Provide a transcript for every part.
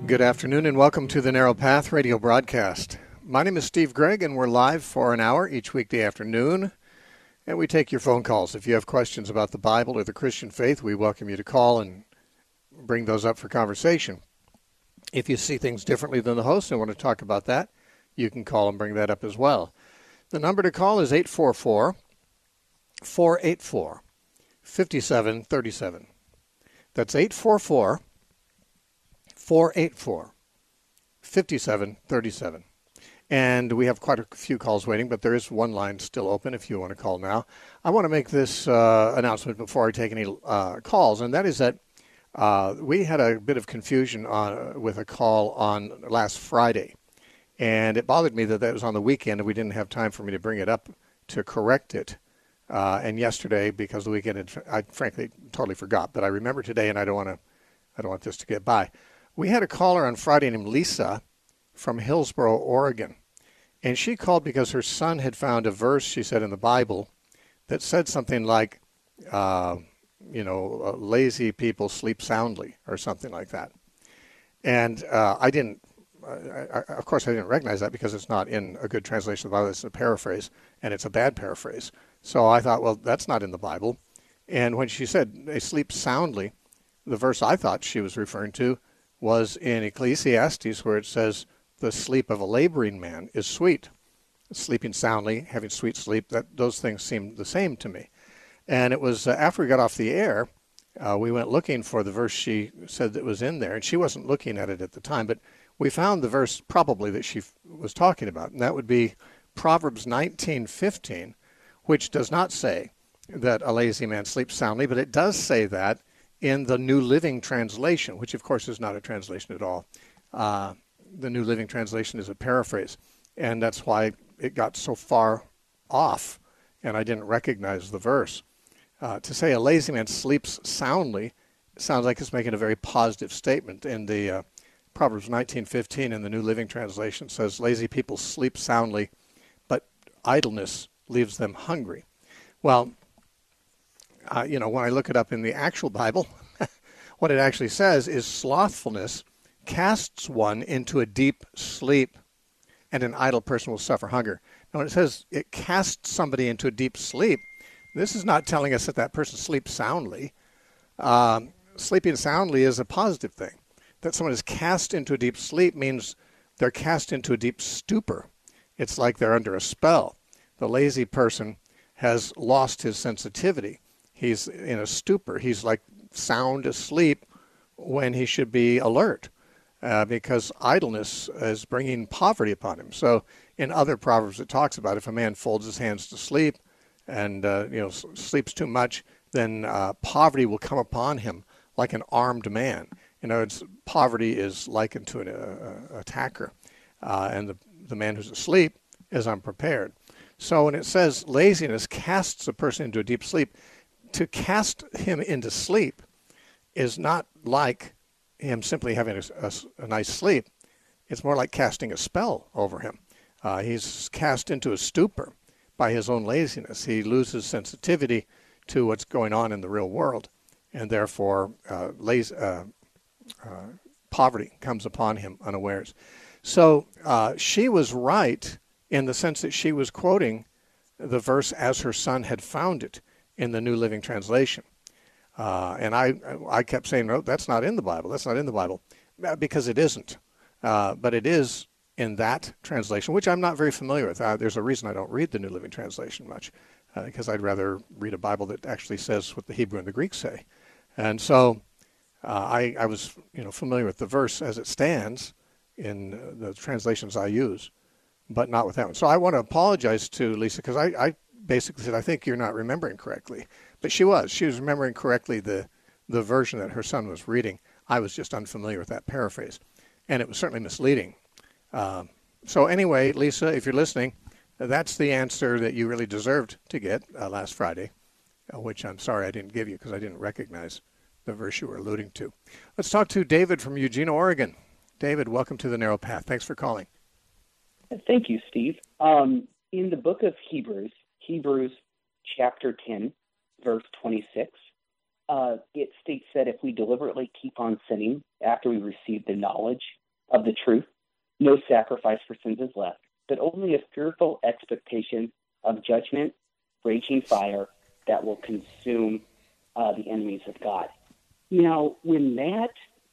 Good afternoon and welcome to the Narrow Path radio broadcast. My name is Steve Gregg and we're live for an hour each weekday afternoon. And we take your phone calls. If you have questions about the Bible or the Christian faith, we welcome you to call and bring those up for conversation. If you see things differently than the host and want to talk about that, you can call and bring that up as well. The number to call is 844-484-5737. That's 844-484-5737. And we have quite a few calls waiting, but there is one line still open if you want to call now. I want to make this announcement before I take any calls, and that is that we had a bit of confusion with a call on last Friday. And it bothered me that that was on the weekend and we didn't have time for me to bring it up to correct it. And yesterday, because the weekend, I frankly totally forgot. But I remember today, and I don't want this to get by. We had a caller on Friday named Lisa from Hillsboro, Oregon. And she called because her son had found a verse, she said, in the Bible that said something like, lazy people sleep soundly or something like that. And of course, I didn't recognize that because it's not in a good translation of the Bible. It's a paraphrase, and it's a bad paraphrase. So I thought, well, that's not in the Bible. And when she said they sleep soundly, the verse I thought she was referring to was in Ecclesiastes, where it says, the sleep of a laboring man is sweet. Sleeping soundly, having sweet sleep, those things seemed the same to me. And it was after we got off the air, we went looking for the verse she said that was in there, and she wasn't looking at it at the time, but we found the verse probably that she was talking about, and that would be Proverbs 19:15, which does not say that a lazy man sleeps soundly, but it does say that in the New Living Translation, which of course is not a translation at all. The New Living Translation is a paraphrase, and that's why it got so far off, and I didn't recognize the verse. To say a lazy man sleeps soundly sounds like it's making a very positive statement. In the Proverbs 19:15 in the New Living Translation says, lazy people sleep soundly, but idleness leaves them hungry. Well, when I look it up in the actual Bible, what it actually says is slothfulness casts one into a deep sleep, and an idle person will suffer hunger. Now, when it says it casts somebody into a deep sleep, this is not telling us that that person sleeps soundly. Sleeping soundly is a positive thing. That someone is cast into a deep sleep means they're cast into a deep stupor. It's like they're under a spell. The lazy person has lost his sensitivity. He's in a stupor. He's like sound asleep when he should be alert, because idleness is bringing poverty upon him. So in other Proverbs it talks about if a man folds his hands to sleep and sleeps too much, then poverty will come upon him like an armed man. Poverty is likened to an attacker, and the man who's asleep is unprepared. So when it says laziness casts a person into a deep sleep, to cast him into sleep is not like him simply having a nice sleep. It's more like casting a spell over him. He's cast into a stupor by his own laziness. He loses sensitivity to what's going on in the real world, and therefore poverty comes upon him unawares. So she was right in the sense that she was quoting the verse as her son had found it in the New Living Translation. And I kept saying, no, that's not in the Bible. That's not in the Bible, because it isn't. But it is in that translation, which I'm not very familiar with. There's a reason I don't read the New Living Translation much, because I'd rather read a Bible that actually says what the Hebrew and the Greek say. And so I was familiar with the verse as it stands in the translations I use, but not with that one. So I want to apologize to Lisa, because I basically said, I think you're not remembering correctly. But she was remembering correctly the version that her son was reading. I was just unfamiliar with that paraphrase, and it was certainly misleading. So anyway, Lisa, if you're listening, that's the answer that you really deserved to get last Friday, which I'm sorry I didn't give you because I didn't recognize the verse you were alluding to. Let's talk to David from Eugene, Oregon. David, welcome to the Narrow Path. Thanks for calling. Thank you, Steve. In the book of Hebrews chapter 10, verse 26, it states that if we deliberately keep on sinning after we receive the knowledge of the truth, no sacrifice for sins is left, but only a fearful expectation of judgment, raging fire that will consume the enemies of God. Now, when that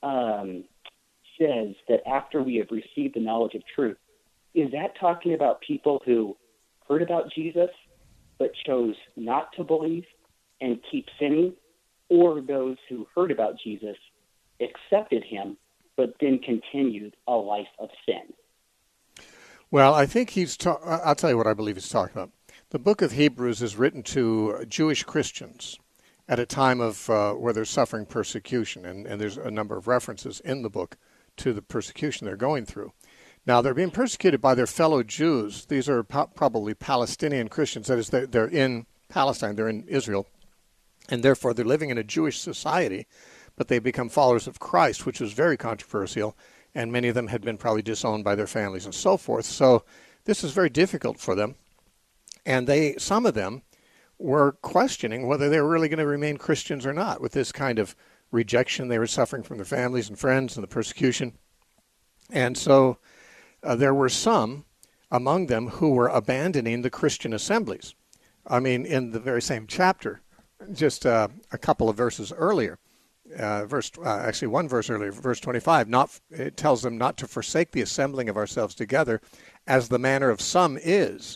says that after we have received the knowledge of truth, is that talking about people who heard about Jesus but chose not to believe and keep sinning, or those who heard about Jesus, accepted him, but then continued a life of sin? Well, I think I'll tell you what I believe he's talking about. The book of Hebrews is written to Jewish Christians at a time of where they're suffering persecution, and there's a number of references in the book to the persecution they're going through. Now, they're being persecuted by their fellow Jews. These are probably Palestinian Christians. That is, they're in Palestine, they're in Israel, and therefore they're living in a Jewish society, but they become followers of Christ, which was very controversial, and many of them had been probably disowned by their families and so forth. So this is very difficult for them, and some of them were questioning whether they were really going to remain Christians or not with this kind of rejection they were suffering from their families and friends and the persecution. And so there were some among them who were abandoning the Christian assemblies. I mean, in the very same chapter, just a couple of verses earlier, actually one verse earlier, verse 25, it tells them not to forsake the assembling of ourselves together as the manner of some is.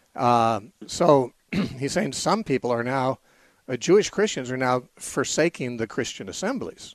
So he's saying some people are now, Jewish Christians are now forsaking the Christian assemblies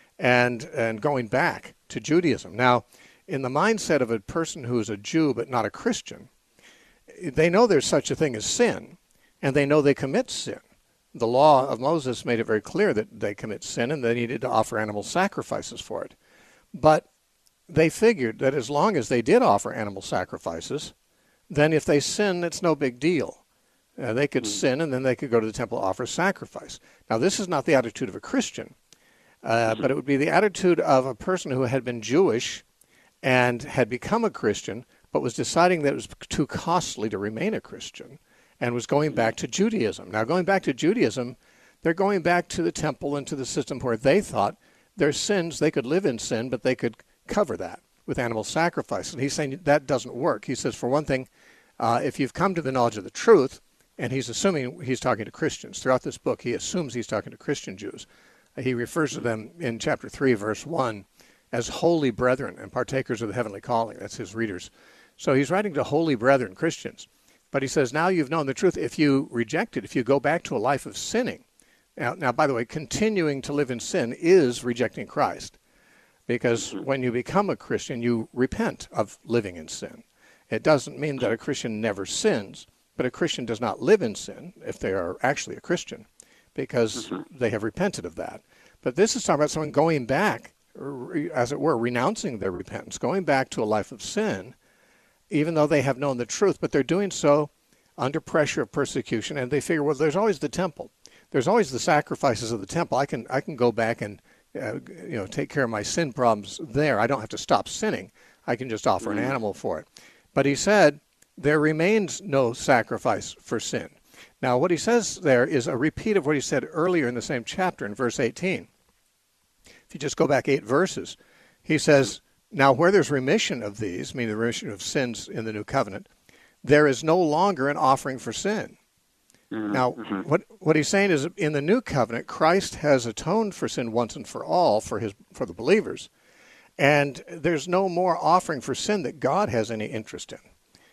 and going back to Judaism. Now, in the mindset of a person who is a Jew but not a Christian, they know there's such a thing as sin, and they know they commit sin. The law of Moses made it very clear that they commit sin and they needed to offer animal sacrifices for it. But they figured that as long as they did offer animal sacrifices, then if they sin, it's no big deal. They could sin and then they could go to the temple to offer sacrifice. Now, this is not the attitude of a Christian, but it would be the attitude of a person who had been Jewish and had become a Christian, but was deciding that it was too costly to remain a Christian and was going back to Judaism. Now, going back to Judaism, they're going back to the temple and to the system where they thought their sins, they could live in sin, but they could cover that with animal sacrifice. And he's saying that doesn't work. He says, for one thing, if you've come to the knowledge of the truth, and he's assuming he's talking to Christians. Throughout this book, he assumes he's talking to Christian Jews. He refers to them in chapter 3, verse 1, as holy brethren and partakers of the heavenly calling. That's his readers. So he's writing to holy brethren, Christians. But he says, now you've known the truth. If you reject it, if you go back to a life of sinning. Now, by the way, continuing to live in sin is rejecting Christ. Because when you become a Christian, you repent of living in sin. It doesn't mean that a Christian never sins, but a Christian does not live in sin if they are actually a Christian, because they have repented of that. But this is talking about someone going back, as it were, renouncing their repentance, going back to a life of sin, even though they have known the truth, but they're doing so under pressure of persecution, and they figure, well, there's always the temple. There's always the sacrifices of the temple. I can go back and take care of my sin problems there. I don't have to stop sinning. I can just offer an animal for it. But he said, there remains no sacrifice for sin. Now, what he says there is a repeat of what he said earlier in the same chapter in verse 18. If you just go back 8 verses, he says, now where there's remission of these, meaning the remission of sins in the new covenant, there is no longer an offering for sin. Now, what he's saying is in the new covenant, Christ has atoned for sin once and for all for the believers, and there's no more offering for sin that God has any interest in.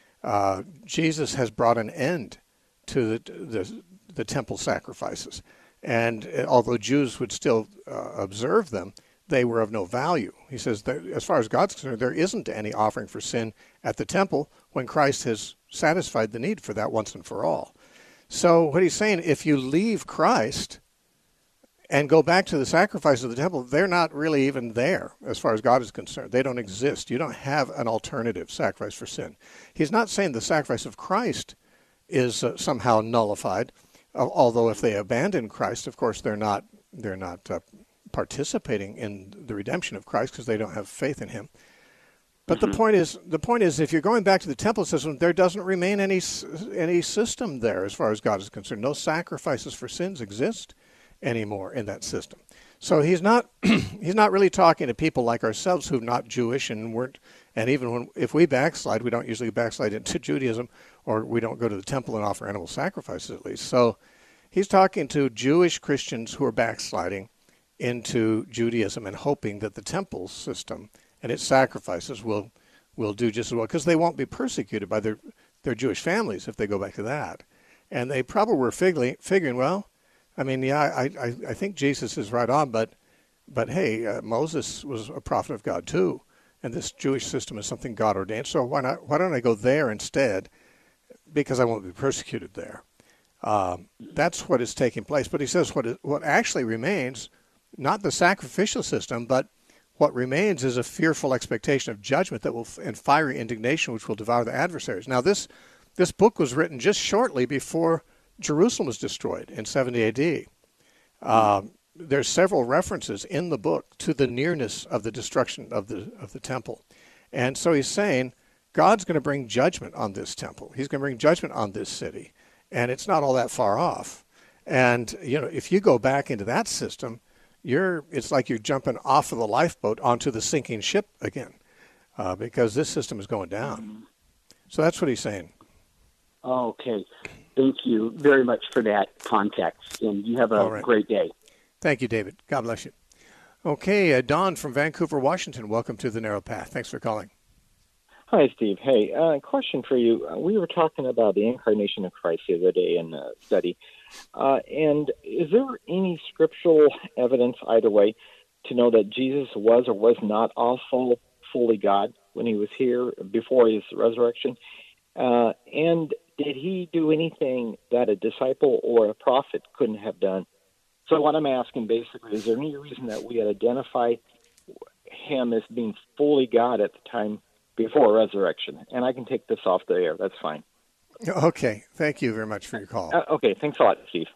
Jesus has brought an end to the temple sacrifices. And although Jews would still observe them, they were of no value. He says that as far as God's concerned, there isn't any offering for sin at the temple when Christ has satisfied the need for that once and for all. So what he's saying, if you leave Christ and go back to the sacrifice of the temple, they're not really even there as far as God is concerned. They don't exist. You don't have an alternative sacrifice for sin. He's not saying the sacrifice of Christ is somehow nullified, although if they abandon Christ, of course, they're not participating in the redemption of Christ because they don't have faith in him. But the point is, if you're going back to the temple system, there doesn't remain any system there as far as God is concerned. No sacrifices for sins exist. anymore in that system. So he's not he's not really talking to people like ourselves who're not Jewish and weren't. And even if we backslide, we don't usually backslide into Judaism, or we don't go to the temple and offer animal sacrifices at least. So he's talking to Jewish Christians who are backsliding into Judaism and hoping that the temple system and its sacrifices will do just as well, because they won't be persecuted by their Jewish families if they go back to that. And they probably were figuring, well, I mean, yeah, I think Jesus is right on, but hey, Moses was a prophet of God too, and this Jewish system is something God ordained. So why don't I go there instead? Because I won't be persecuted there. That's what is taking place. But he says what actually remains, not the sacrificial system, but what remains is a fearful expectation of judgment that will, and fiery indignation which will devour the adversaries. Now this book was written just shortly before Jerusalem was destroyed in 70 A.D. There's several references in the book to the nearness of the destruction of the temple. And so he's saying God's going to bring judgment on this temple. He's going to bring judgment on this city. And it's not all that far off. And, if you go back into that system, it's like you're jumping off of the lifeboat onto the sinking ship again, because this system is going down. So that's what he's saying. Okay. Thank you very much for that context, and you have a great day. Thank you, David. God bless you. Okay, Don from Vancouver, Washington, welcome to The Narrow Path. Thanks for calling. Hi, Steve. Hey, question for you. We were talking about the incarnation of Christ the other day in a study. And is there any scriptural evidence either way to know that Jesus was or was not also fully God when he was here before his resurrection? And did he do anything that a disciple or a prophet couldn't have done? So what I'm asking basically, is there any reason that we had identified him as being fully God at the time before resurrection? And I can take this off the air. That's fine. Okay. Thank you very much for your call. Okay. Thanks a lot, Steve.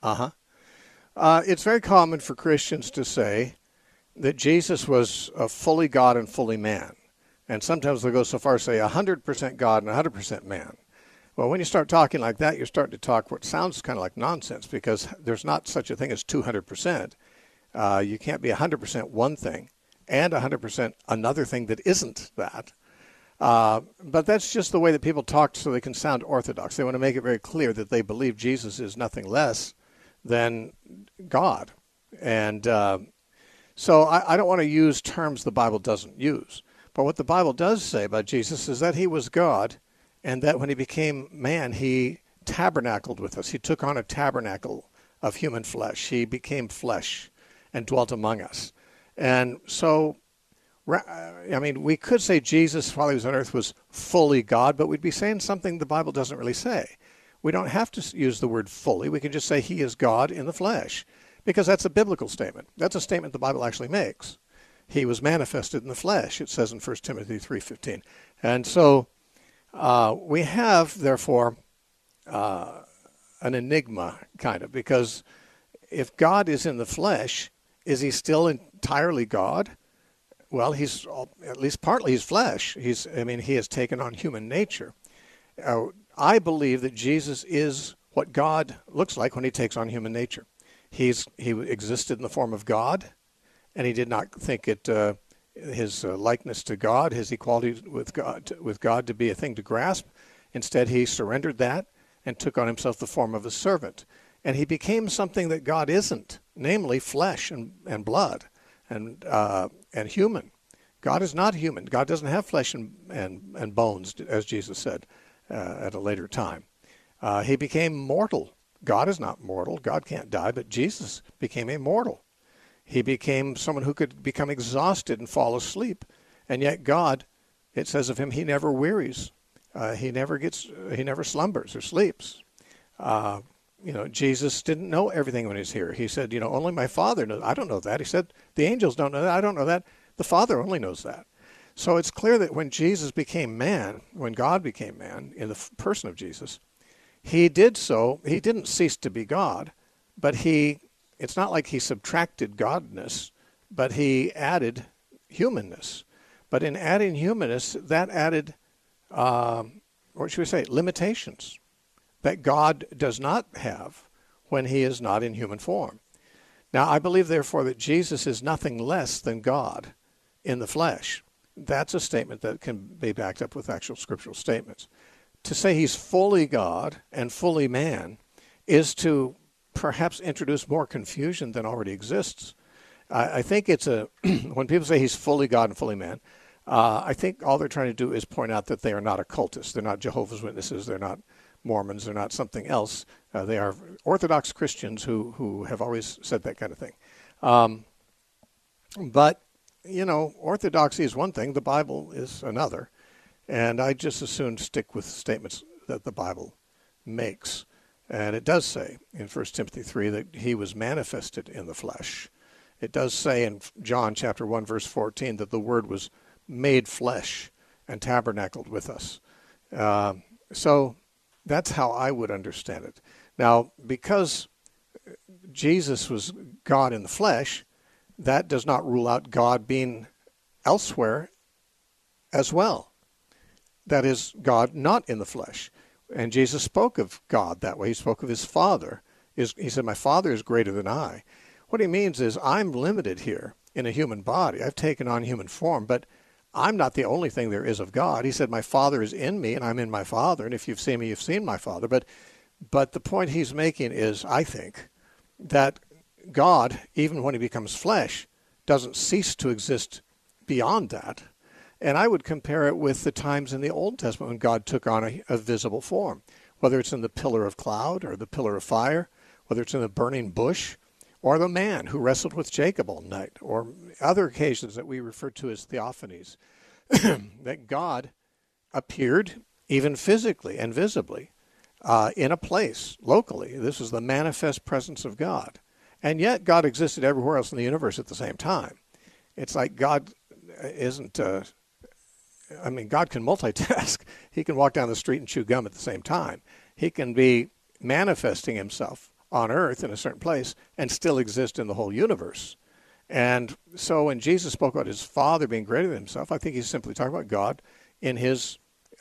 It's very common for Christians to say that Jesus was fully God and fully man. And sometimes they'll go so far as to say 100% God and 100% man. Well, when you start talking like that, you're starting to talk what sounds kind of like nonsense, because there's not such a thing as 200%. You can't be 100% one thing and 100% another thing that isn't that. But that's just the way that people talk so they can sound orthodox. They want to make it very clear that they believe Jesus is nothing less than God. And so I don't want to use terms the Bible doesn't use. But what the Bible does say about Jesus is that he was God, and that when he became man, he tabernacled with us. He took on a tabernacle of human flesh. He became flesh and dwelt among us. And so, I mean, we could say Jesus, while he was on earth, was fully God, but we'd be saying something the Bible doesn't really say. We don't have to use the word fully. We can just say he is God in the flesh, because that's a biblical statement. That's a statement the Bible actually makes. He was manifested in the flesh, it says in 1 Timothy 3:15. And so we have, therefore, an enigma, kind of, because if God is in the flesh, is he still entirely God? Well, he's at least partly he's flesh. He has taken on human nature. I believe that Jesus is what God looks like when he takes on human nature. He existed in the form of God, and he did not think it his likeness to God, his equality with God to be a thing to grasp. Instead, he surrendered that and took on himself the form of a servant. And he became something that God isn't, namely flesh and blood and human. God is not human. God doesn't have flesh and bones, as Jesus said at a later time. He became mortal. God is not mortal. God can't die, but Jesus became immortal. He became someone who could become exhausted and fall asleep. And yet God, it says of him, he never wearies. He never slumbers or sleeps. Jesus didn't know everything when he was here. He said, only my Father knows. I don't know that. He said, the angels don't know that. I don't know that. The Father only knows that. So it's clear that when Jesus became man, when God became man in the person of Jesus, he did so. He didn't cease to be God, but it's not like he subtracted godness, but he added humanness. But in adding humanness, that added, limitations that God does not have when he is not in human form. Now, I believe, therefore, that Jesus is nothing less than God in the flesh. That's a statement that can be backed up with actual scriptural statements. To say he's fully God and fully man is to perhaps introduce more confusion than already exists. I think it's when people say he's fully God and fully man, I think all they're trying to do is point out that they are not occultists. They're not Jehovah's Witnesses. They're not Mormons. They're not something else. They are Orthodox Christians who have always said that kind of thing. But, orthodoxy is one thing. The Bible is another. And I just as soon stick with statements that the Bible makes. And it does say in 1 Timothy 3 that he was manifested in the flesh. It does say in John chapter 1, verse 14, that the Word was made flesh and tabernacled with us. So that's how I would understand it. Now, because Jesus was God in the flesh, that does not rule out God being elsewhere as well. That is, God not in the flesh. And Jesus spoke of God that way. He spoke of his Father. He said, my Father is greater than I. What he means is, I'm limited here in a human body. I've taken on human form, but I'm not the only thing there is of God. He said, my Father is in me, and I'm in my Father. And if you've seen me, you've seen my Father. But the point he's making is, I think, that God, even when he becomes flesh, doesn't cease to exist beyond that. And I would compare it with the times in the Old Testament when God took on a visible form, whether it's in the pillar of cloud or the pillar of fire, whether it's in the burning bush, or the man who wrestled with Jacob all night, or other occasions that we refer to as theophanies, that God appeared even physically and visibly in a place, locally. This is the manifest presence of God. And yet God existed everywhere else in the universe at the same time. It's like God isn't... God can multitask. He can walk down the street and chew gum at the same time. He can be manifesting himself on earth in a certain place and still exist in the whole universe. And so when Jesus spoke about his Father being greater than himself, I think he's simply talking about God in his,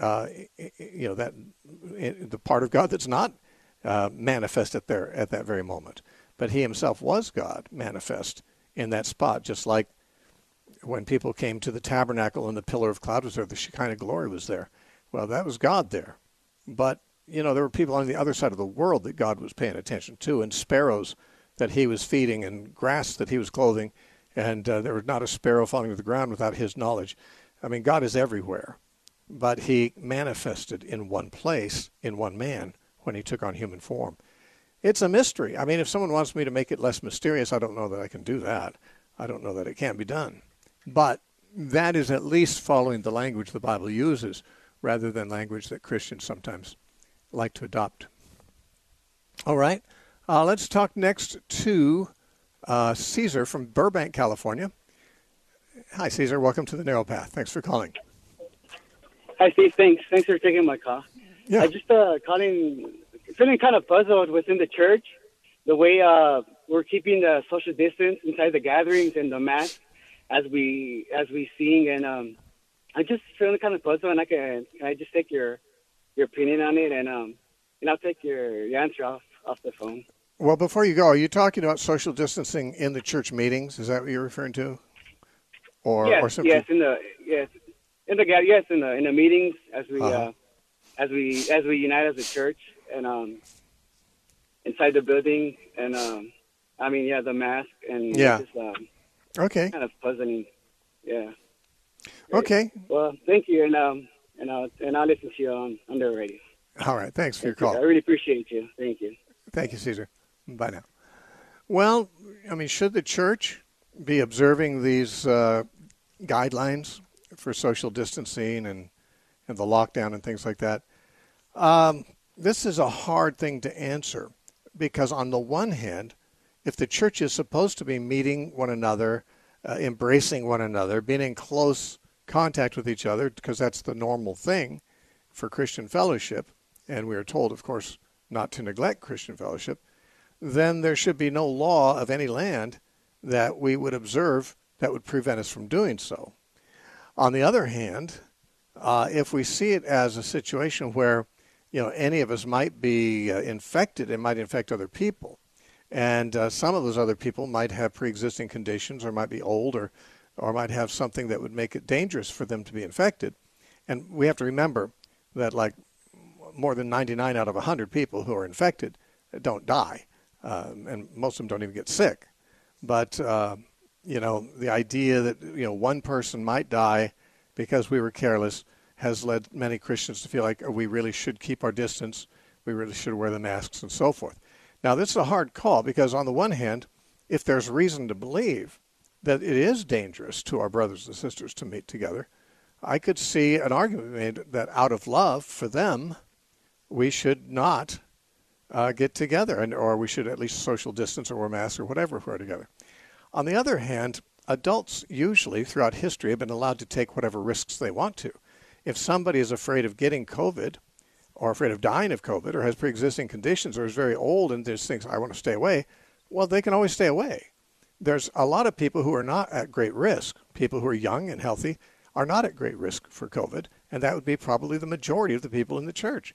the part of God that's not manifested there at that very moment. But he himself was God manifest in that spot, just like when people came to the tabernacle and the pillar of cloud was there, the Shekinah glory was there. Well, that was God there. But, there were people on the other side of the world that God was paying attention to, and sparrows that he was feeding and grass that he was clothing, and there was not a sparrow falling to the ground without his knowledge. God is everywhere, but he manifested in one place, in one man, when he took on human form. It's a mystery. If someone wants me to make it less mysterious, I don't know that I can do that. I don't know that it can be done. But that is at least following the language the Bible uses, rather than language that Christians sometimes like to adopt. All right. Let's talk next to Caesar from Burbank, California. Hi, Caesar. Welcome to the Narrow Path. Thanks for calling. Hi, Steve. Thanks for taking my call. Yeah. I just feeling kind of puzzled within the church, the way we're keeping the social distance inside the gatherings and the mass as we sing, and I'm just feeling kind of puzzled. And can I just take your opinion on it, and I'll take your answer off the phone. Well, before you go, are you talking about social distancing in the church meetings? Is that what you're referring to? Yes, in the meetings as we unite as a church, and inside the building, and the mask, and just, okay, kind of puzzling. Yeah. Okay. Well, thank you, and I'll listen to you on the radio. All right. Thanks for your call. I really appreciate you. Thank you. Thank you, Caesar. Bye now. Well, should the church be observing these guidelines for social distancing and the lockdown and things like that? This is a hard thing to answer, because on the one hand, if the church is supposed to be meeting one another, embracing one another, being in close contact with each other, because that's the normal thing for Christian fellowship, and we are told, of course, not to neglect Christian fellowship, then there should be no law of any land that we would observe that would prevent us from doing so. On the other hand, if we see it as a situation where any of us might be infected and might infect other people, And some of those other people might have pre-existing conditions or might be old or might have something that would make it dangerous for them to be infected. And we have to remember that like more than 99 out of 100 people who are infected don't die. And most of them don't even get sick. But, the idea that, one person might die because we were careless has led many Christians to feel like we really should keep our distance, we really should wear the masks and so forth. Now, this is a hard call because on the one hand, if there's reason to believe that it is dangerous to our brothers and sisters to meet together, I could see an argument made that out of love for them, we should not get together, or we should at least social distance or wear masks or whatever if we're together. On the other hand, adults usually throughout history have been allowed to take whatever risks they want to. If somebody is afraid of getting COVID or afraid of dying of COVID or has pre-existing conditions or is very old and just thinks, I want to stay away, well, they can always stay away. There's a lot of people who are not at great risk. People who are young and healthy are not at great risk for COVID, and that would be probably the majority of the people in the church.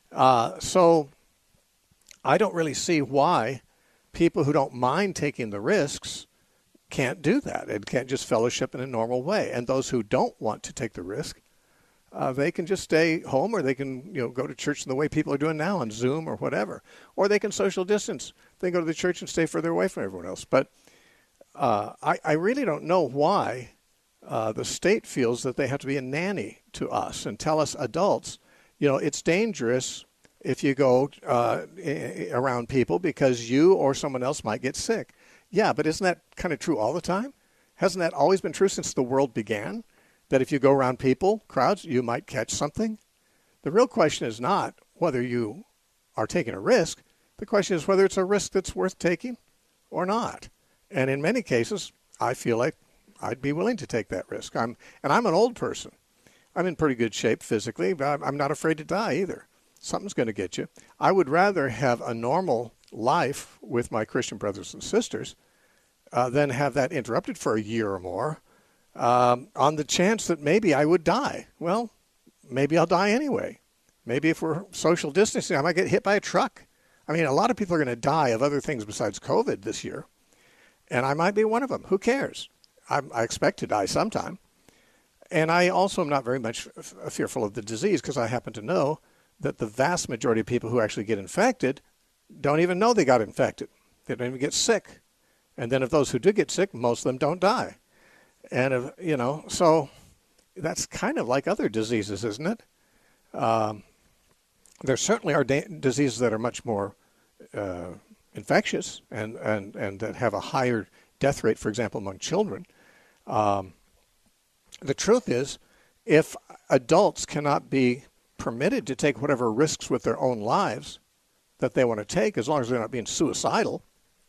So I don't really see why people who don't mind taking the risks can't do that and can't just fellowship in a normal way. And those who don't want to take the risk, they can just stay home, or they can go to church in the way people are doing now on Zoom or whatever. Or they can social distance. They can go to the church and stay further away from everyone else. But I really don't know why the state feels that they have to be a nanny to us and tell us adults, it's dangerous if you go around people because you or someone else might get sick. Yeah, but isn't that kind of true all the time? Hasn't that always been true since the world began? That if you go around people, crowds, you might catch something? The real question is not whether you are taking a risk. The question is whether it's a risk that's worth taking or not. And in many cases, I feel like I'd be willing to take that risk. I'm an old person. I'm in pretty good shape physically, but I'm not afraid to die either. Something's going to get you. I would rather have a normal life with my Christian brothers and sisters than have that interrupted for a year or more on the chance that maybe I would die. Well, maybe I'll die anyway. Maybe if we're social distancing, I might get hit by a truck. I mean, a lot of people are going to die of other things besides COVID this year, and I might be one of them. Who cares? I expect to die sometime. And I also am not very much fearful of the disease because I happen to know that the vast majority of people who actually get infected don't even know they got infected. They don't even get sick. And then of those who do get sick, most of them don't die. And, so that's kind of like other diseases, isn't it? There certainly are diseases that are much more infectious and that have a higher death rate, for example, among children. The truth is, if adults cannot be permitted to take whatever risks with their own lives that they want to take, as long as they're not being suicidal,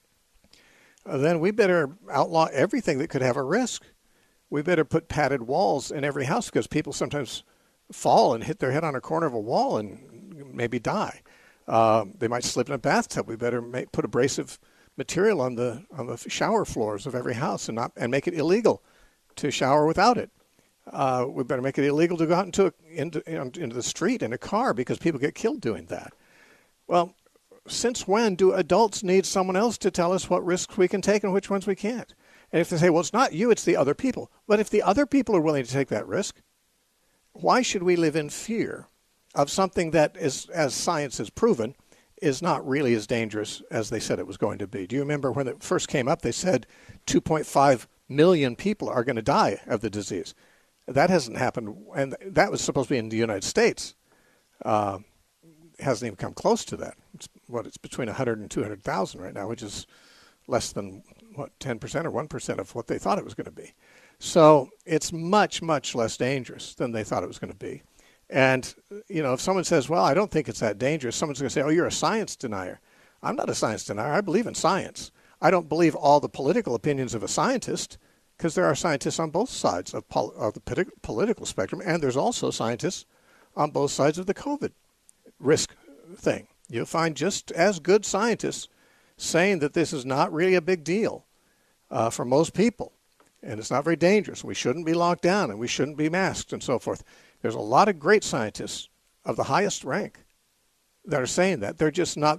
then we better outlaw everything that could have a risk. We better put padded walls in every house because people sometimes fall and hit their head on a corner of a wall and maybe die. They might slip in a bathtub. We better put abrasive material on the shower floors of every house and make it illegal to shower without it. We better make it illegal to go out into the street in a car because people get killed doing that. Well, since when do adults need someone else to tell us what risks we can take and which ones we can't? And if they say, well, it's not you, it's the other people. But if the other people are willing to take that risk, why should we live in fear of something that is, as science has proven, is not really as dangerous as they said it was going to be? Do you remember when it first came up, they said 2.5 million people are going to die of the disease? That hasn't happened, and that was supposed to be in the United States. It hasn't even come close to that. It's between 100 and 200,000 right now, which is less than, 10% or 1% of what they thought it was going to be. So it's much, much less dangerous than they thought it was going to be. And, if someone says, well, I don't think it's that dangerous, someone's going to say, oh, you're a science denier. I'm not a science denier. I believe in science. I don't believe all the political opinions of a scientist, because there are scientists on both sides of the political spectrum, and there's also scientists on both sides of the COVID risk thing. You'll find just as good scientists saying that this is not really a big deal for most people, and it's not very dangerous. We shouldn't be locked down, and we shouldn't be masked, and so forth. There's a lot of great scientists of the highest rank that are saying that. They're just not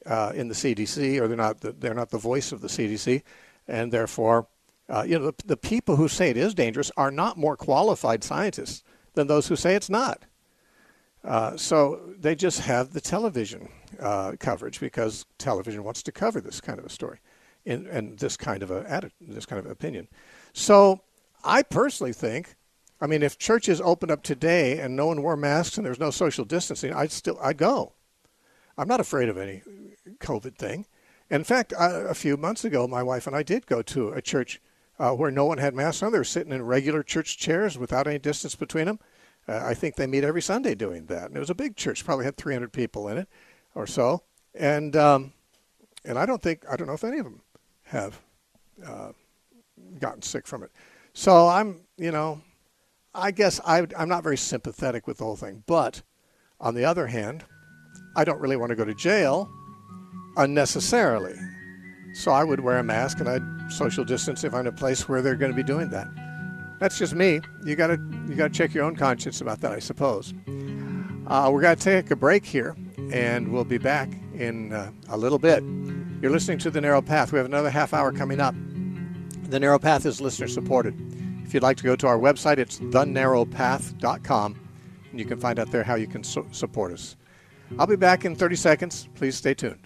in the CDC, or they're not the voice of the CDC, and therefore, the people who say it is dangerous are not more qualified scientists than those who say it's not. So they just have the television coverage because television wants to cover this kind of a story and this kind of opinion. So I personally think, I mean, if churches opened up today and no one wore masks and there's no social distancing, I'd go. I'm not afraid of any COVID thing. In fact, a few months ago, my wife and I did go to a church where no one had masks on. They were sitting in regular church chairs without any distance between them. I think they meet every Sunday doing that. And it was a big church, probably had 300 people in it or so. And I don't know if any of them have gotten sick from it. So I guess I'm not very sympathetic with the whole thing. But on the other hand, I don't really want to go to jail unnecessarily. So I would wear a mask and I'd social distance if I'm in a place where they're going to be doing that. That's just me. You got to check your own conscience about that, I suppose. We're going to take a break here, and we'll be back in a little bit. You're listening to The Narrow Path. We have another half hour coming up. The Narrow Path is listener-supported. If you'd like to go to our website, it's thenarrowpath.com, and you can find out there how you can support us. I'll be back in 30 seconds. Please stay tuned.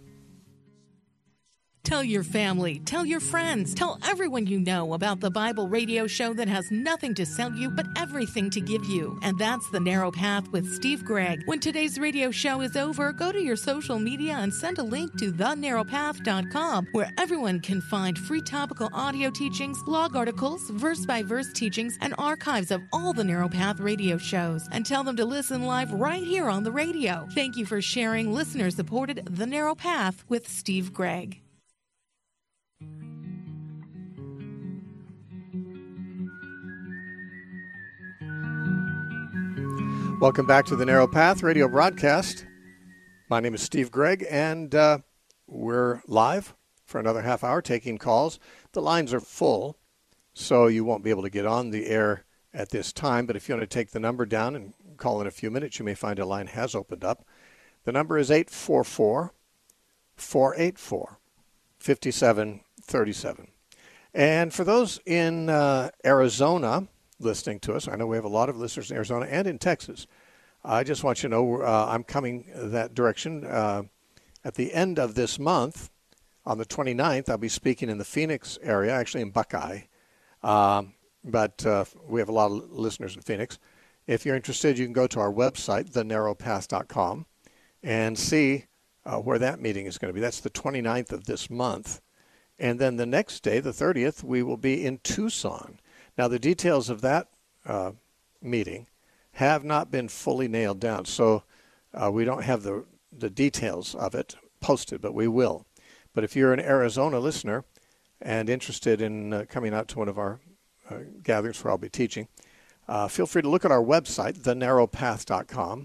Tell your family, tell your friends, tell everyone you know about the Bible radio show that has nothing to sell you but everything to give you. And that's The Narrow Path with Steve Gregg. When today's radio show is over, go to your social media and send a link to thenarrowpath.com, where everyone can find free topical audio teachings, blog articles, verse-by-verse teachings, and archives of all the Narrow Path radio shows. And tell them to listen live right here on the radio. Thank you for sharing listener-supported The Narrow Path with Steve Gregg. Welcome back to the Narrow Path radio broadcast. My name is Steve Gregg, and we're live for another half hour taking calls. The lines are full, so you won't be able to get on the air at this time, but if you want to take the number down and call in a few minutes, you may find a line has opened up. The number is 844-484-5737. And for those in Arizona listening to us, I know we have a lot of listeners in Arizona and in Texas. I just want you to know I'm coming that direction at the end of this month. On the 29th, I'll be speaking in the Phoenix area, actually in Buckeye. But we have a lot of listeners in Phoenix. If you're interested, you can go to our website, thenarrowpath.com, and see where that meeting is going to be. That's the 29th of this month. And then the next day, the 30th, we will be in Tucson. Now, the details of that meeting have not been fully nailed down, so we don't have the details of it posted, but we will. But if you're an Arizona listener and interested in coming out to one of our gatherings where I'll be teaching, feel free to look at our website, thenarrowpath.com,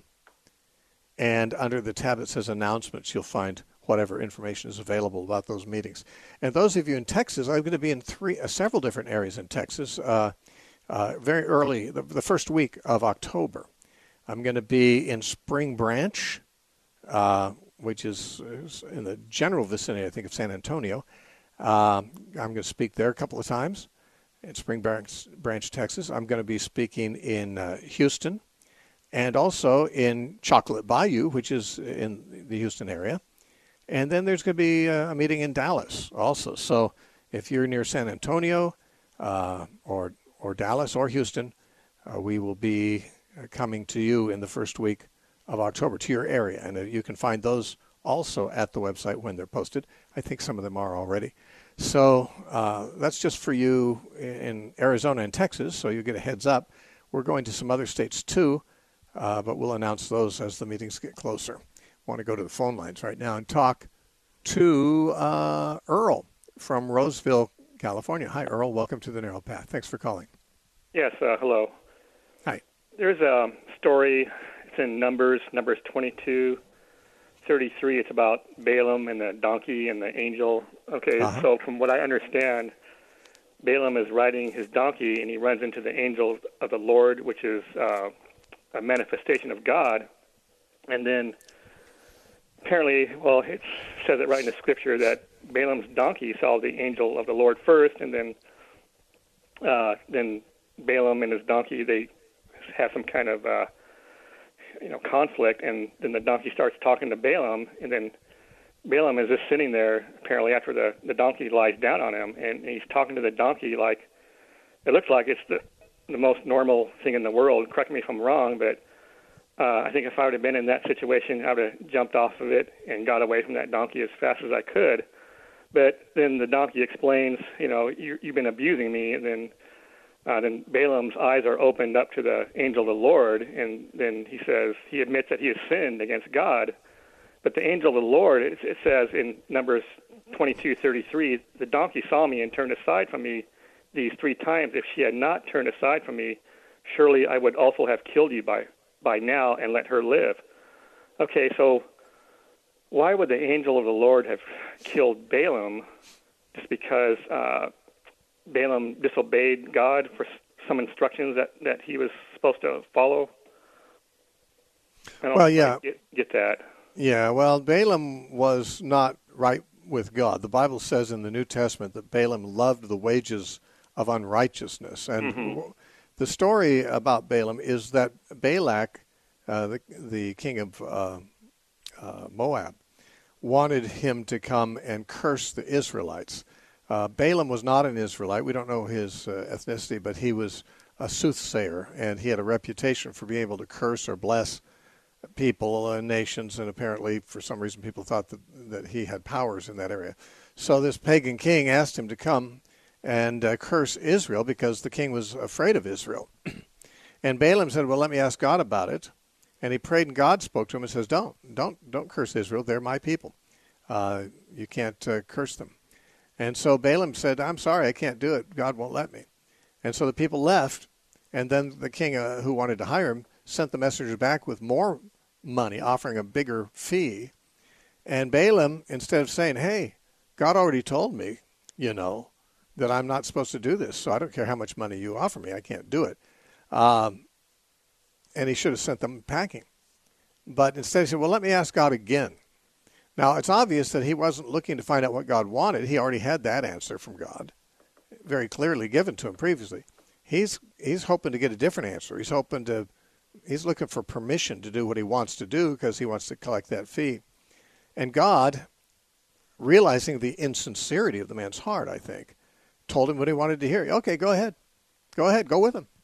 and under the tab that says Announcements, you'll find whatever information is available about those meetings. And those of you in Texas, I'm going to be in several different areas in Texas very early, the first week of October. I'm going to be in Spring Branch, which is in the general vicinity, I think, of San Antonio. I'm going to speak there a couple of times in Spring Branch, Texas. I'm going to be speaking in Houston and also in Chocolate Bayou, which is in the Houston area. And then there's going to be a meeting in Dallas also. So if you're near San Antonio or Dallas or Houston, we will be coming to you in the first week of October, to your area. And you can find those also at the website when they're posted. I think some of them are already. So that's just for you in Arizona and Texas, so you get a heads up. We're going to some other states too, but we'll announce those as the meetings get closer. Want to go to the phone lines right now and talk to Earl from Roseville, California. Hi, Earl. Welcome to the Narrow Path. Thanks for calling. Yes, hello. Hi. There's a story. It's in Numbers 22:33. It's about Balaam and the donkey and the angel. Okay, So from what I understand, Balaam is riding his donkey and he runs into the angel of the Lord, which is a manifestation of God. And then apparently, well, it says it right in the scripture that Balaam's donkey saw the angel of the Lord first, and then Balaam and his donkey, they have some kind of conflict, and then the donkey starts talking to Balaam, and then Balaam is just sitting there apparently after the donkey lies down on him, and he's talking to the donkey like it looks like it's the most normal thing in the world. Correct me if I'm wrong, but I think if I would have been in that situation, I would have jumped off of it and got away from that donkey as fast as I could. But then the donkey explains, you've been abusing me, and then Balaam's eyes are opened up to the angel of the Lord, and then he admits that he has sinned against God. But the angel of the Lord, it says in Numbers 22:33, the donkey saw me and turned aside from me these 3 times. If she had not turned aside from me, surely I would also have killed you by now and let her live. Okay, so why would the angel of the Lord have killed Balaam just because Balaam disobeyed God for some instructions that he was supposed to follow? I don't get that. Yeah, well, Balaam was not right with God. The Bible says in the New Testament that Balaam loved the wages of unrighteousness. And the story about Balaam is that Balak, the king of Moab, wanted him to come and curse the Israelites. Balaam was not an Israelite. We don't know his ethnicity, but he was a soothsayer, and he had a reputation for being able to curse or bless people and nations, and apparently for some reason people thought that he had powers in that area. So this pagan king asked him to come and curse Israel because the king was afraid of Israel. And Balaam said, well, let me ask God about it. And he prayed, and God spoke to him and says, don't curse Israel. They're my people. You can't curse them. And so Balaam said, I'm sorry, I can't do it. God won't let me. And so the people left, and then the king who wanted to hire him sent the messengers back with more money, offering a bigger fee. And Balaam, instead of saying, hey, God already told me, that I'm not supposed to do this, so I don't care how much money you offer me, I can't do it. And he should have sent them packing. But instead he said, well, let me ask God again. Now, it's obvious that he wasn't looking to find out what God wanted. He already had that answer from God, very clearly given to him previously. He's hoping to get a different answer. He's looking for permission to do what he wants to do because he wants to collect that fee. And God, realizing the insincerity of the man's heart, I think, told him what he wanted to hear. Okay, go ahead. Go with him,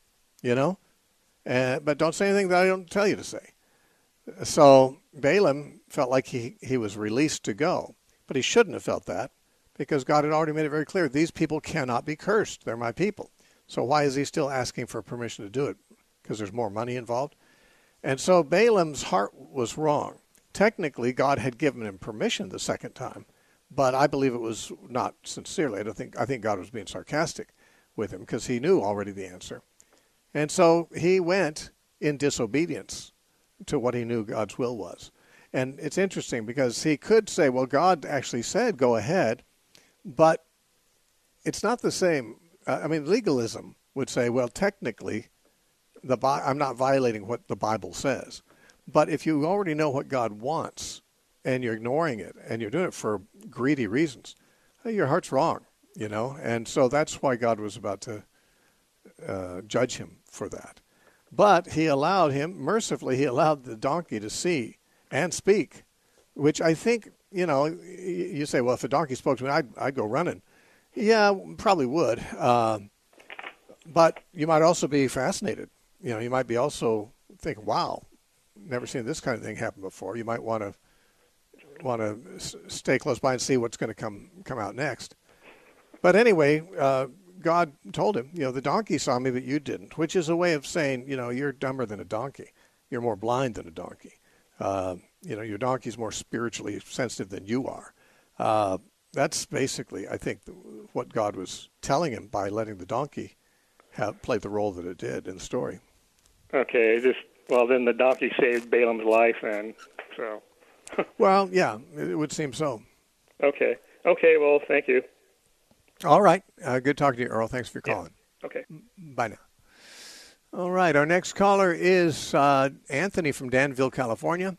but don't say anything that I don't tell you to say. So Balaam felt like he was released to go, but he shouldn't have felt that because God had already made it very clear, these people cannot be cursed. They're my people. So why is he still asking for permission to do it? Because there's more money involved? And so Balaam's heart was wrong. Technically, God had given him permission the second time, but I believe it was not sincerely. I think God was being sarcastic with him because he knew already the answer. And so he went in disobedience to what he knew God's will was. And it's interesting because he could say, well, God actually said, go ahead, but it's not the same. Legalism would say, well, technically, I'm not violating what the Bible says. But if you already know what God wants and you're ignoring it and you're doing it for greedy reasons, your heart's wrong, And so that's why God was about to judge him for that. But he allowed the donkey to see and speak, which I think, you say, well, if a donkey spoke to me, I'd go running. Yeah, probably would. But you might also be fascinated. You might be also thinking, wow, never seen this kind of thing happen before. You might want to stay close by and see what's going to come out next. But anyway, God told him, the donkey saw me, but you didn't, which is a way of saying, you're dumber than a donkey. You're more blind than a donkey. Your donkey's more spiritually sensitive than you are. That's basically, I think, what God was telling him by letting the donkey play the role that it did in the story. Okay, then the donkey saved Balaam's life, and so. Well, yeah, it would seem so. Okay, well, thank you. All right. Good talking to you, Earl. Thanks for calling. Yeah. Okay. Bye now. All right. Our next caller is Anthony from Danville, California.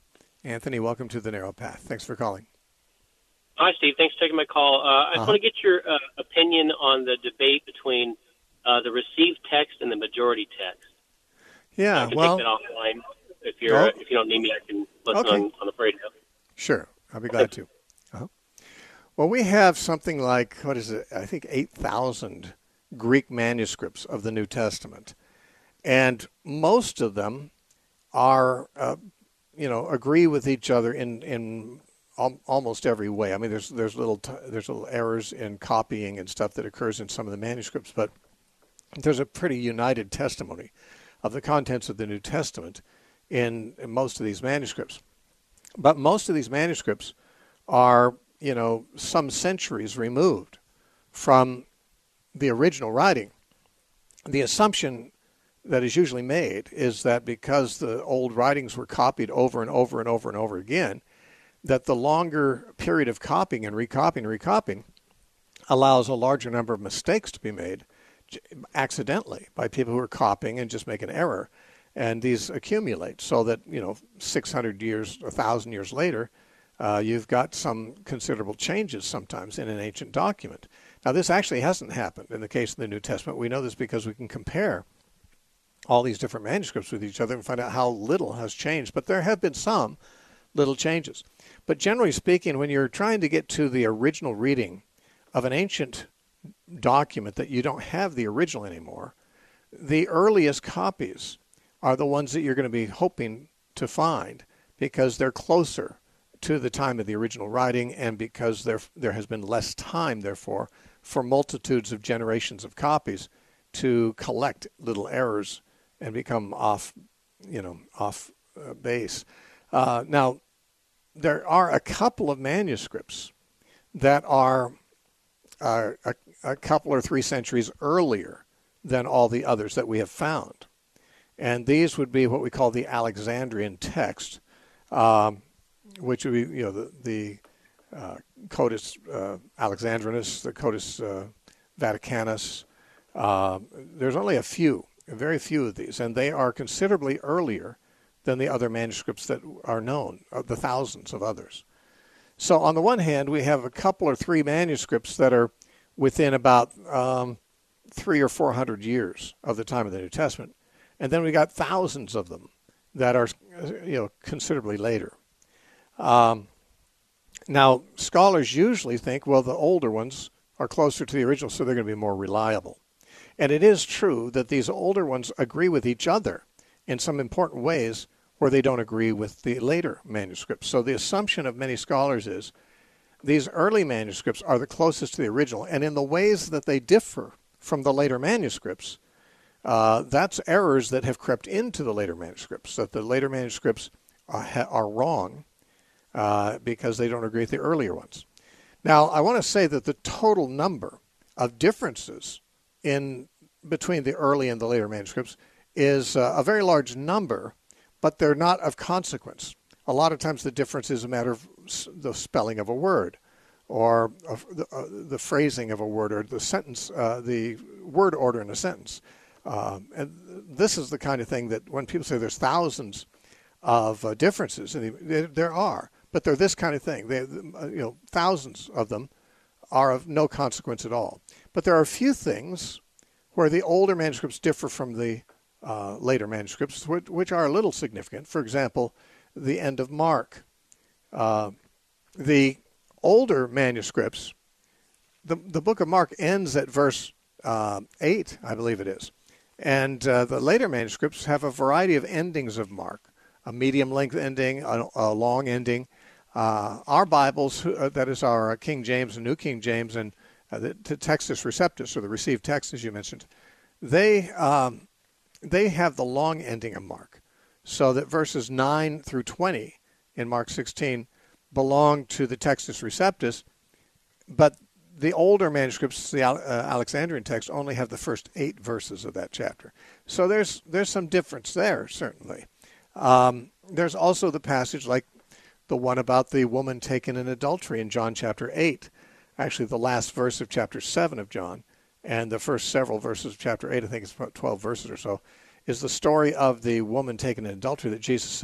Anthony, welcome to the Narrow Path. Thanks for calling. Hi, Steve. Thanks for taking my call. I just want to get your opinion on the debate between the received text and the majority text. Yeah, I can take that offline. If you don't need me, I can listen on the radio. Sure, I'll be glad to. Well, we have something like, I think 8,000 Greek manuscripts of the New Testament. And most of them are, agree with each other in almost every way. I mean, there's little errors in copying and stuff that occurs in some of the manuscripts, but there's a pretty united testimony of the contents of the New Testament in most of these manuscripts. But most of these manuscripts are, some centuries removed from the original writing. The assumption that is usually made is that because the old writings were copied over and over and over and over again, that the longer period of copying and recopying allows a larger number of mistakes to be made accidentally by people who are copying and just make an error. And these accumulate so that, 600 years, 1,000 years later, you've got some considerable changes sometimes in an ancient document. Now, this actually hasn't happened in the case of the New Testament. We know this because we can compare all these different manuscripts with each other and find out how little has changed. But there have been some little changes. But generally speaking, when you're trying to get to the original reading of an ancient document that you don't have the original anymore, the earliest copies are the ones that you're going to be hoping to find because they're closer to the time of the original writing and because there has been less time, therefore, for multitudes of generations of copies to collect little errors and become off base. Now, there are a couple of manuscripts that are a couple or 3 centuries earlier than all the others that we have found. And these would be what we call the Alexandrian text, which would be, the Codex Alexandrinus, the Codex Vaticanus. There's only very few of these, and they are considerably earlier than the other manuscripts that are known, the thousands of others. So on the one hand, we have a couple or 3 manuscripts that are within about 300 or 400 years of the time of the New Testament. And then we got thousands of them that are, considerably later. Now, scholars usually think, well, the older ones are closer to the original, so they're going to be more reliable. And it is true that these older ones agree with each other in some important ways where they don't agree with the later manuscripts. So the assumption of many scholars is these early manuscripts are the closest to the original, and in the ways that they differ from the later manuscripts, that's errors that have crept into the later manuscripts, that the later manuscripts are wrong because they don't agree with the earlier ones. Now, I want to say that the total number of differences in between the early and the later manuscripts is a very large number, but they're not of consequence. A lot of times the difference is a matter of the spelling of a word or the phrasing of a word or the sentence, the word order in a sentence. And this is the kind of thing that when people say there's thousands of differences, and there are, but they're this kind of thing. Thousands of them are of no consequence at all. But there are a few things where the older manuscripts differ from the later manuscripts, which are a little significant. For example, the end of Mark. The older manuscripts, the book of Mark ends at verse 8, I believe it is. And the later manuscripts have a variety of endings of Mark, a medium-length ending, a long ending. Our Bibles, that is our King James and New King James, and the Textus Receptus, or the received text, as you mentioned, they have the long ending of Mark, so that verses 9 through 20 in Mark 16 belong to the Textus Receptus, but the older manuscripts, the Alexandrian text, only have the first 8 verses of that chapter. So there's some difference there, certainly. There's also the passage like the one about the woman taken in adultery in John chapter 8, actually the last verse of chapter 7 of John, and the first several verses of chapter 8, I think it's about 12 verses or so, is the story of the woman taken in adultery that Jesus said,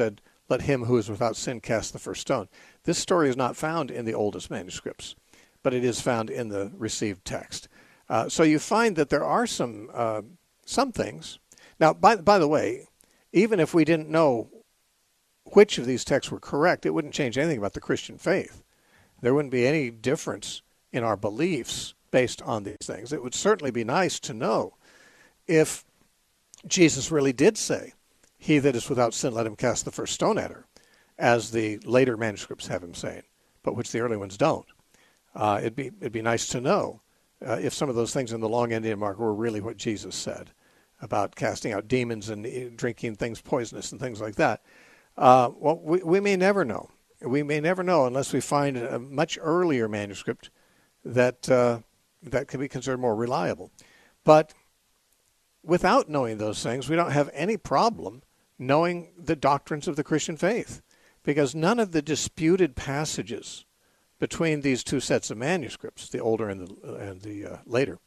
let him who is without sin cast the first stone. This story is not found in the oldest manuscripts, but it is found in the received text. So you find that there are some things. Now, by the way, even if we didn't know which of these texts were correct, it wouldn't change anything about the Christian faith. There wouldn't be any difference in our beliefs based on these things. It would certainly be nice to know if Jesus really did say, "He that is without sin, let him cast the first stone at her," as the later manuscripts have him saying, but which the early ones don't. It'd be nice to know if some of those things in the Long Endian Mark were really what Jesus said about casting out demons and drinking things poisonous and things like that. Well, we may never know. We may never know unless we find a much earlier manuscript that can be considered more reliable. But without knowing those things, we don't have any problem knowing the doctrines of the Christian faith, because none of the disputed passages between these two sets of manuscripts, the older and the later,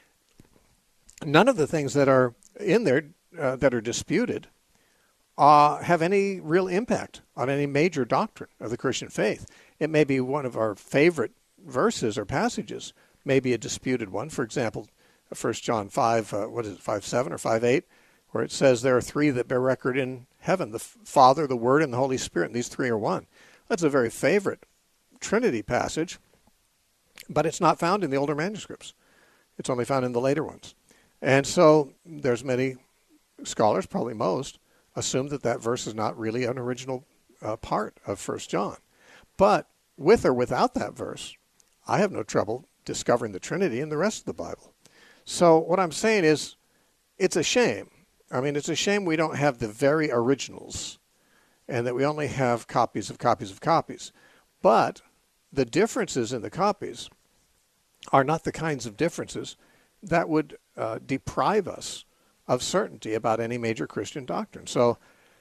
none of the things that are in there that are disputed have any real impact on any major doctrine of the Christian faith. It may be one of our favorite verses or passages, maybe a disputed one. For example, 1 John 5, 5:7 or 5:8, where it says there are three that bear record in heaven, the Father, the Word, and the Holy Spirit, and these three are one. That's a very favorite Trinity passage, but it's not found in the older manuscripts. It's only found in the later ones. And so there's many scholars, probably most, assume that verse is not really an original part of 1 John. But with or without that verse, I have no trouble discovering the Trinity in the rest of the Bible. So what I'm saying is, it's a shame. I mean, it's a shame we don't have the very originals and that we only have copies of copies of copies. But the differences in the copies are not the kinds of differences that would deprive us of certainty about any major Christian doctrine. So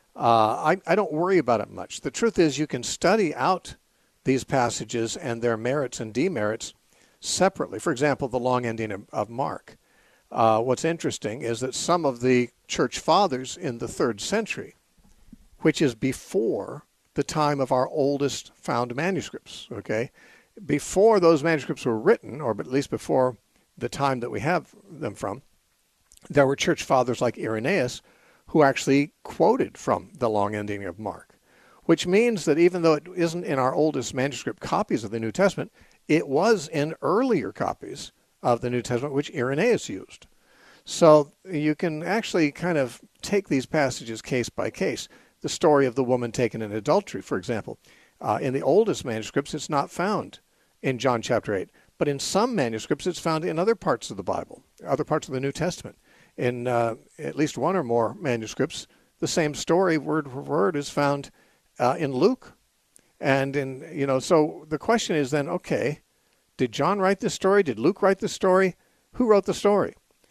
I don't worry about it much. The truth is, you can study out these passages and their merits and demerits separately. For example, the long ending of Mark. What's interesting is that some of the church fathers in the 3rd century, which is before the time of our oldest found manuscripts, okay? Before those manuscripts were written, or at least before the time that we have them from, there were church fathers like Irenaeus who actually quoted from the long ending of Mark, which means that even though it isn't in our oldest manuscript copies of the New Testament, it was in earlier copies of the New Testament which Irenaeus used. So you can actually kind of take these passages case by case. The story of the woman taken in adultery, for example. In the oldest manuscripts, it's not found in John chapter 8. But in some manuscripts, it's found in other parts of the Bible, other parts of the New Testament. In at least one or more manuscripts, the same story, word for word, is found in Luke. And so the question is then, okay, did John write this story? Did Luke write this story? Who wrote the story?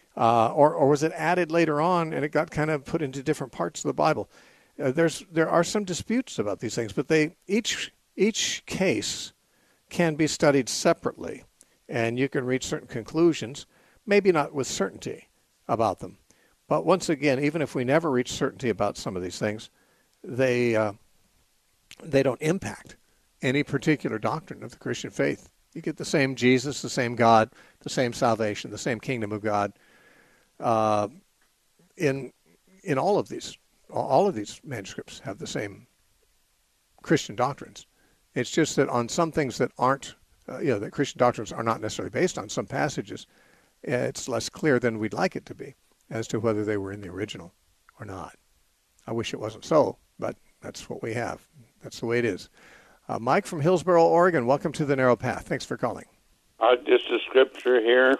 Or was it added later on and it got kind of put into different parts of the Bible? There are some disputes about these things, but each case can be studied separately, and you can reach certain conclusions, maybe not with certainty about them. But once again, even if we never reach certainty about some of these things, they don't impact any particular doctrine of the Christian faith. You get the same Jesus, the same God, the same salvation, the same kingdom of God in all of these. All of these manuscripts have the same Christian doctrines. It's just that on some things that aren't, that Christian doctrines are not necessarily based on, some passages, it's less clear than we'd like it to be as to whether they were in the original or not. I wish it wasn't so, but that's what we have. That's the way it is. Mike from Hillsboro, Oregon, welcome to the Narrow Path. Thanks for calling. Just a scripture here.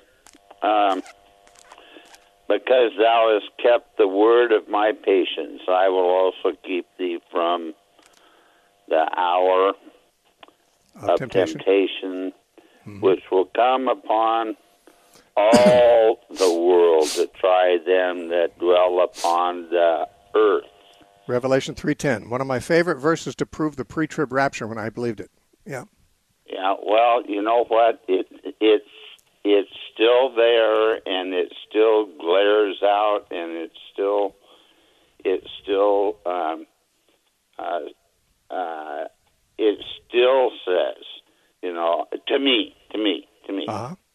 Because thou hast kept the word of my patience, I will also keep thee from the hour of temptation which will come upon all the world to try them that dwell upon the earth. Revelation 3:10, one of my favorite verses to prove the pre-trib rapture when I believed it. Yeah. Yeah, well, you know what? It's still there, and it still glares out, and it still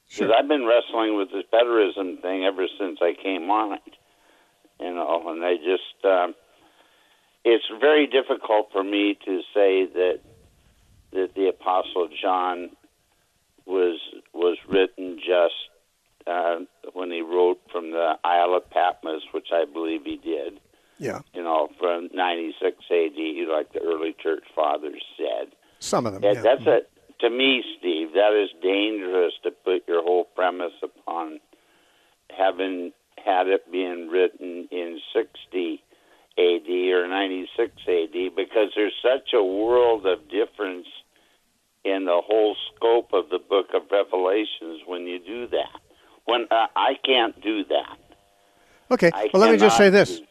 Because I've been wrestling with this preterism thing ever since I came on it. And I just, it's very difficult for me to say that the Apostle John was written just when he wrote from the Isle of Patmos, which I believe he did. Yeah. From 96 A.D., like the early church fathers said. Some of them, That's to me, Steve, that is dangerous to put your whole premise upon having had it being written in 60 A.D. or 96 A.D. because there's such a world of difference in the whole scope of the book of Revelations when you do that. When I can't do that. Okay, well, let me just say this.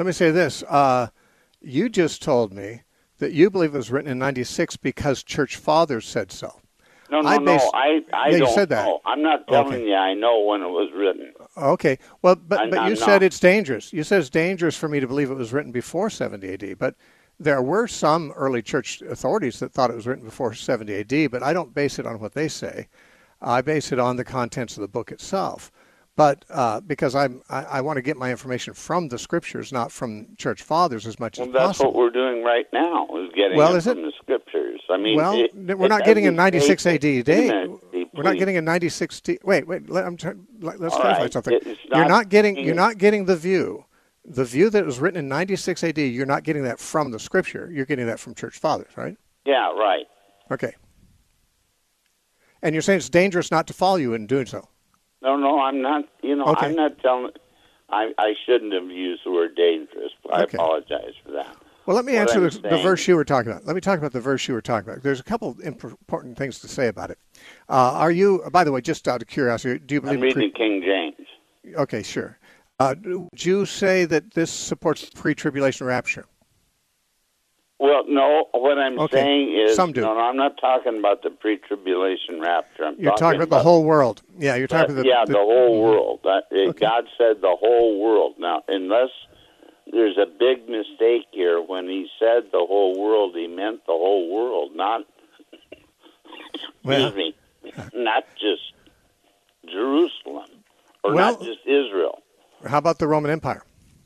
You just told me that you believe it was written in 96 because church fathers said so. No, I don't you said that. know. I'm not telling you I know when it was written. Okay. Well, but you said it's dangerous. You said it's dangerous for me to believe it was written before 70 AD. But there were some early church authorities that thought it was written before 70 AD, but I don't base it on what they say. I base it on the contents of the book itself. But because I want to get my information from the scriptures, not from church fathers as much as possible. That's what we're doing right now, is getting it from the scriptures. I mean, we're not getting in 96 AD. We're not getting in 96 AD. Wait. Let's clarify something. You're not getting the view that was written in 96 AD. You're not getting that from the scripture. You're getting that from church fathers, right? Yeah, right. Okay. And you're saying it's dangerous not to follow you in doing so. No, I'm not. Okay. I'm not telling. I shouldn't have used the word dangerous. I apologize for that. Well, let me answer the verse you were talking about. Let me talk about the verse you were talking about. There's a couple of important things to say about it. Are you, by the way, just out of curiosity, do you believe... I'm reading King James. Okay, sure. Would you say that this supports the pre-tribulation rapture? Well, no, what I'm saying is... Some do. No, I'm not talking about the pre-tribulation rapture. You're talking about the whole world. Yeah, you're talking about the whole world. God said the whole world. Now, unless there's a big mistake here, when he said the whole world, he meant the whole world, not... excuse me, not just Jerusalem, or not just Israel. How about the Roman Empire?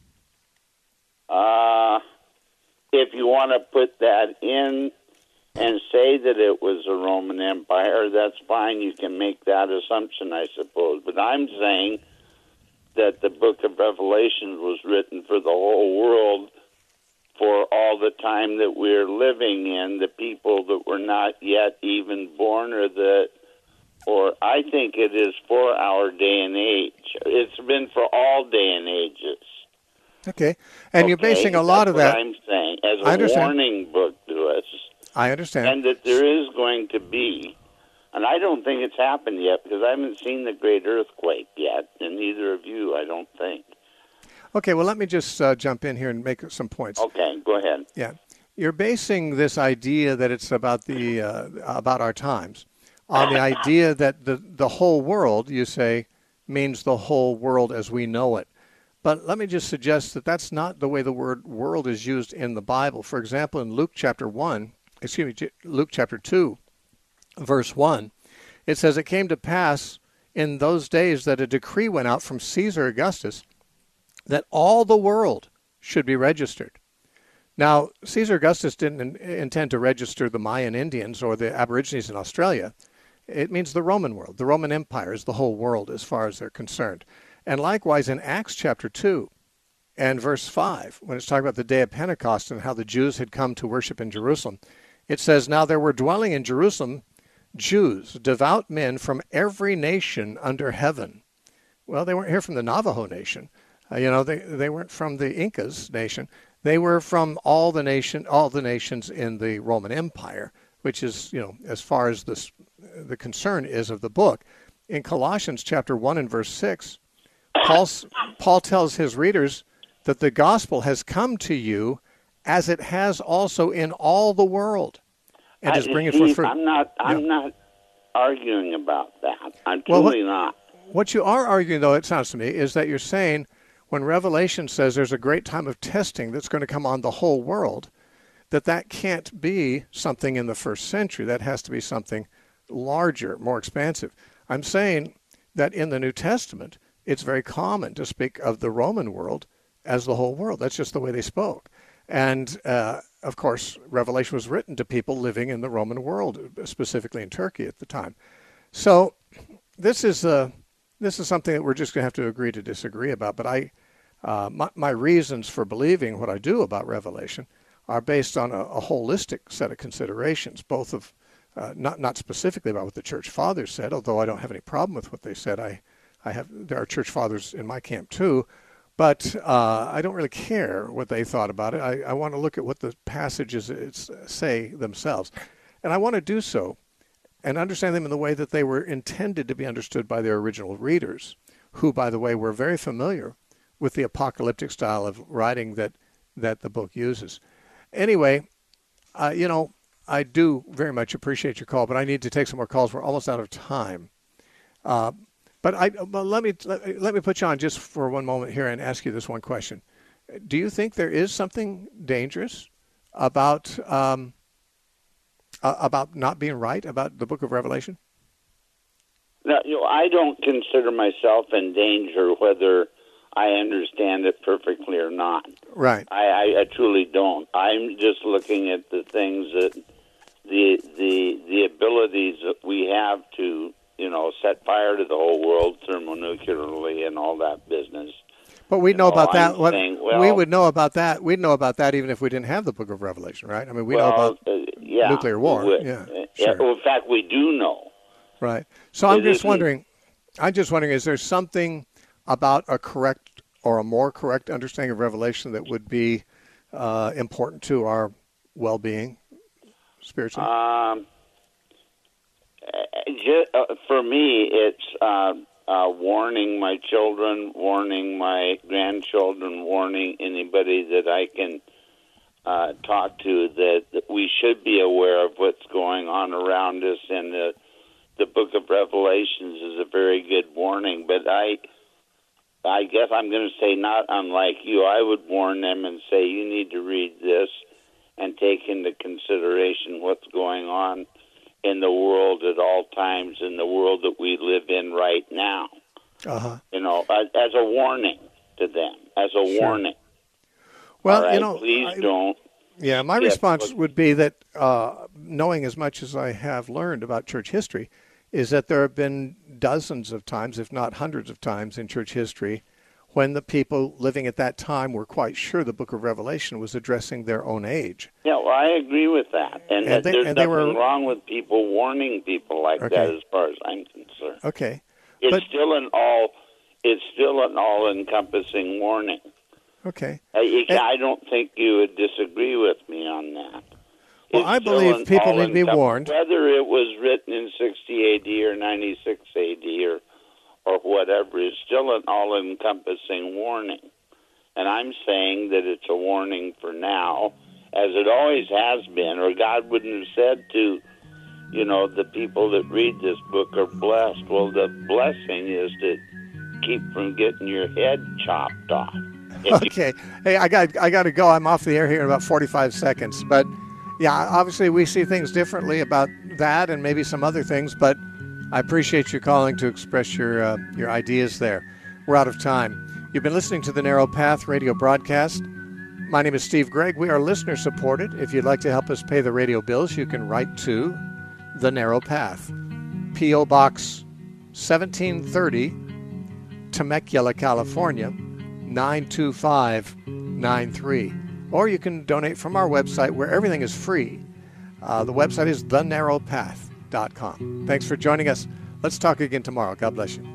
If you want to put that in and say that it was a Roman Empire, that's fine. You can make that assumption, I suppose. But I'm saying that the book of Revelation was written for the whole world, for all the time that we're living in, the people that were not yet even born, or I think it is for our day and age. It's been for all day and ages. Okay, and you're basing a lot of that... I'm saying, as a warning book to us. I understand. And that there is going to be, and I don't think it's happened yet, because I haven't seen the great earthquake yet, and neither of you, I don't think. Okay, well, let me just jump in here and make some points. Okay, go ahead. Yeah, you're basing this idea that it's about about our times on the idea that the whole world, you say, means the whole world as we know it. But let me just suggest that that's not the way the word world is used in the Bible. For example, in Luke chapter 2, verse 1, it says, "It came to pass in those days that a decree went out from Caesar Augustus that all the world should be registered." Now, Caesar Augustus didn't intend to register the Mayan Indians or the Aborigines in Australia. It means the Roman world. The Roman Empire is the whole world as far as they're concerned. And likewise in Acts chapter 2 and verse 5, when it's talking about the day of Pentecost and how the Jews had come to worship in Jerusalem, it says, "Now there were dwelling in Jerusalem Jews, devout men from every nation under heaven." Well, they weren't here from the Navajo nation. They weren't from the Incas nation. They were from all the nations in the Roman Empire, which is, as far as the concern is of the book. In Colossians chapter 1 and verse 6, Paul tells his readers that the gospel has come to you as it has also in all the world, and is bringing forth fruit. I'm not arguing about that. I'm totally not. What you are arguing, though, it sounds to me, is that you're saying when Revelation says there's a great time of testing that's going to come on the whole world, that can't be something in the first century. That has to be something larger, more expansive. I'm saying that in the New Testament, it's very common to speak of the Roman world as the whole world. That's just the way they spoke. And, of course, Revelation was written to people living in the Roman world, specifically in Turkey at the time. So this is something that we're just going to have to agree to disagree about. But my reasons for believing what I do about Revelation are based on a holistic set of considerations, both of not specifically about what the church fathers said, although I don't have any problem with what they said. There are church fathers in my camp too, but I don't really care what they thought about it. I want to look at what the passages say themselves, and I want to do so and understand them in the way that they were intended to be understood by their original readers, who, by the way, were very familiar with the apocalyptic style of writing that the book uses. Anyway, I do very much appreciate your call, but I need to take some more calls. We're almost out of time. But let me put you on just for one moment here and ask you this one question. Do you think there is something dangerous about not being right about the book of Revelation? No, I don't consider myself in danger whether I understand it perfectly or not. Right. I truly don't. I'm just looking at the things that the abilities that we have to, set fire to the whole world thermonuclearly and all that business. But we'd know about that. We would know about that. We'd know about that even if we didn't have the book of Revelation, right? I mean, we know about nuclear war. Sure. Well, in fact, we do know. Right. So I'm just wondering, is there something about a correct or a more correct understanding of Revelation that would be important to our well-being spiritually? For me, it's warning my children, warning my grandchildren, warning anybody that I can talk to that we should be aware of what's going on around us, and the book of Revelations is a very good warning. But I guess I'm going to say, not unlike you, I would warn them and say, you need to read this and take into consideration what's going on in the world at all times, in the world that we live in right now. Uh-huh. As a warning to them, as a warning. Well, right? Please don't. Yeah, my response would be that knowing as much as I have learned about church history is that there have been dozens of times, if not hundreds of times in church history, when the people living at that time were quite sure the book of Revelation was addressing their own age. Yeah, well, I agree with that. And there's nothing wrong with people warning people like that as far as I'm concerned. Okay. It's still an all-encompassing warning. Okay. I don't think you would disagree with me on that. Well, I believe people need to be warned. Whether it was written in 60 AD or 96 AD or whatever, is still an all-encompassing warning. And I'm saying that it's a warning for now, as it always has been, or God wouldn't have said to, the people that read this book are blessed. Well, the blessing is to keep from getting your head chopped off. Okay. Hey, I got to go. I'm off the air here in about 45 seconds. But, yeah, obviously we see things differently about that and maybe some other things, but I appreciate you calling to express your ideas there. We're out of time. You've been listening to the Narrow Path radio broadcast. My name is Steve Gregg. We are listener-supported. If you'd like to help us pay the radio bills, you can write to The Narrow Path, P.O. Box 1730, Temecula, California, 92593. Or you can donate from our website where everything is free. The website is thenarrowpath.com. Thanks for joining us. Let's talk again tomorrow. God bless you.